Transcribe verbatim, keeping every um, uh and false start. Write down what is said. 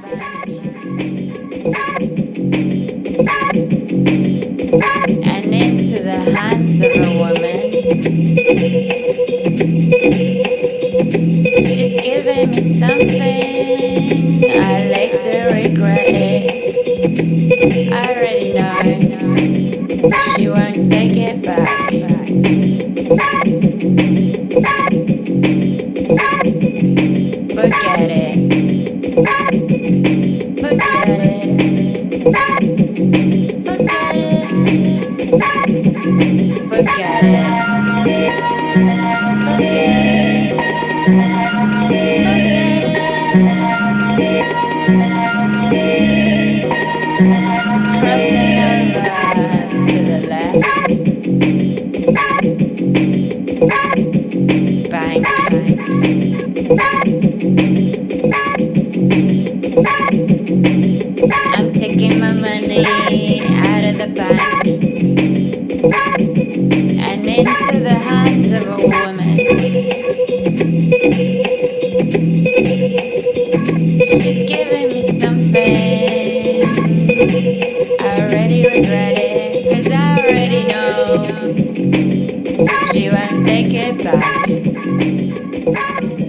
and into the hands of a woman. She's giving me something, I later regret it. I already know she won't take it back. Forget it. Forget it. Forget it. Forget it. Forget it. Crossing over to the left. Bank. I'm taking my money out of the bank and into the hands of a woman. She's giving me something, I already regret it, 'cause I already know she won't take it back.